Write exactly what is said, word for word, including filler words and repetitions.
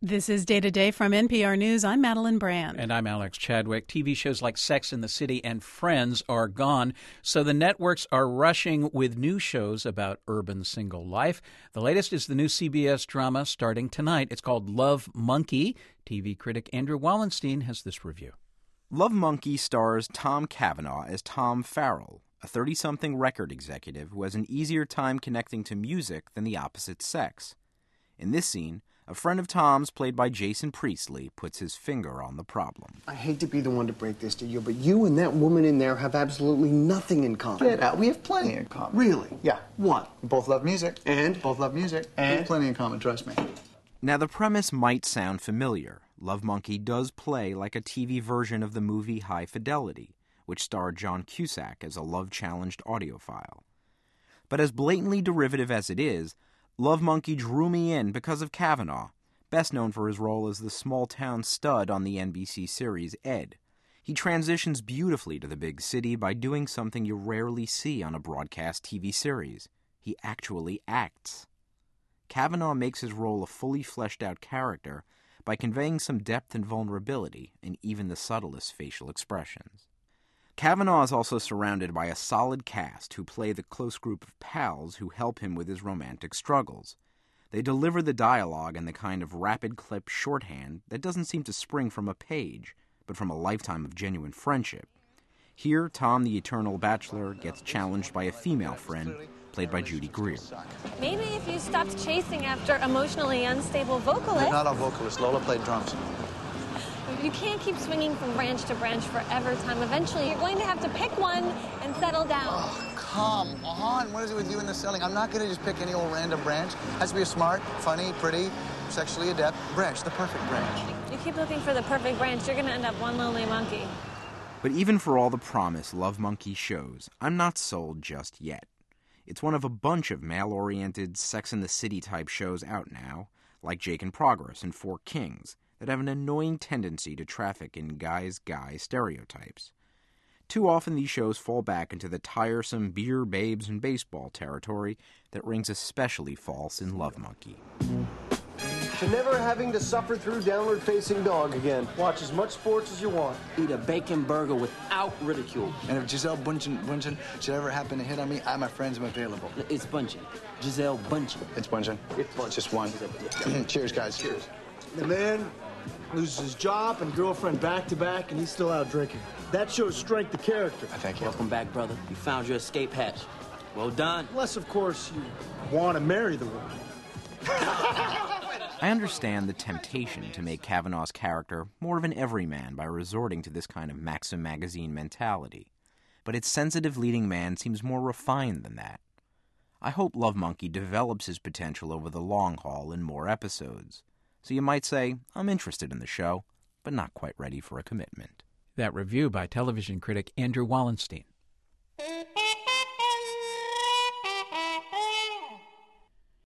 This is Day to Day from N P R News. I'm Madeline Brand. And I'm Alex Chadwick. T V shows like Sex and the City and Friends are gone, so the networks are rushing with new shows about urban single life. The latest is the new C B S drama starting tonight. It's called Love Monkey. T V critic Andrew Wallenstein has this review. Love Monkey stars Tom Cavanagh as Tom Farrell, a thirty-something record executive who has an easier time connecting to music than the opposite sex. In this scene, a friend of Tom's, played by Jason Priestley, puts his finger on the problem. I hate to be the one to break this to you, but you and that woman in there have absolutely nothing in common. Get out. We have plenty in common. Really? Yeah. What? We both love music. And? Both love music. And? We have plenty in common, trust me. Now, the premise might sound familiar. Love Monkey does play like a T V version of the movie High Fidelity, which starred John Cusack as a love-challenged audiophile. But as blatantly derivative as it is, Love Monkey drew me in because of Cavanagh, best known for his role as the small-town stud on the N B C series Ed. He transitions beautifully to the big city by doing something you rarely see on a broadcast T V series. He actually acts. Cavanagh makes his role a fully fleshed-out character by conveying some depth and vulnerability in even the subtlest facial expressions. Cavanagh is also surrounded by a solid cast who play the close group of pals who help him with his romantic struggles. They deliver the dialogue in the kind of rapid-clip shorthand that doesn't seem to spring from a page, but from a lifetime of genuine friendship. Here, Tom, the eternal bachelor, gets challenged by a female friend, played by Judy Greer. Maybe if you stopped chasing after emotionally unstable vocalists... We're not all vocalists. Lola played drums. You can't keep swinging from branch to branch forever, Tom. Eventually, you're going to have to pick one and settle down. Oh, come on. What is it with you and the selling? I'm not going to just pick any old random branch. It has to be a smart, funny, pretty, sexually adept branch, the perfect branch. You keep looking for the perfect branch, you're going to end up one lonely monkey. But even for all the promise Love Monkey shows, I'm not sold just yet. It's one of a bunch of male-oriented Sex and the City type shows out now, like Jake in Progress and Four Kings, that have an annoying tendency to traffic in guys-guy stereotypes. Too often these shows fall back into the tiresome beer, babes, and baseball territory that rings especially false in Love Monkey. To never having to suffer through downward-facing dog again. Watch as much sports as you want. Eat a bacon burger without ridicule. And if Giselle Bundchen, Bundchen should ever happen to hit on me, I, my friends, am available. It's Bundchen. Giselle Bundchen. It's Bundchen. It's Bundchen. Just one. Cheers, guys. Cheers. The man loses his job and girlfriend back-to-back, and he's still out drinking. That shows strength of character. I thank you. Welcome back, brother. You found your escape hatch. Well done. Unless, of course, you want to marry the woman. I understand the temptation to make Cavanagh's character more of an everyman by resorting to this kind of Maxim magazine mentality, but its sensitive leading man seems more refined than that. I hope Love Monkey develops his potential over the long haul in more episodes. So you might say, I'm interested in the show, but not quite ready for a commitment. That review by television critic Andrew Wallenstein.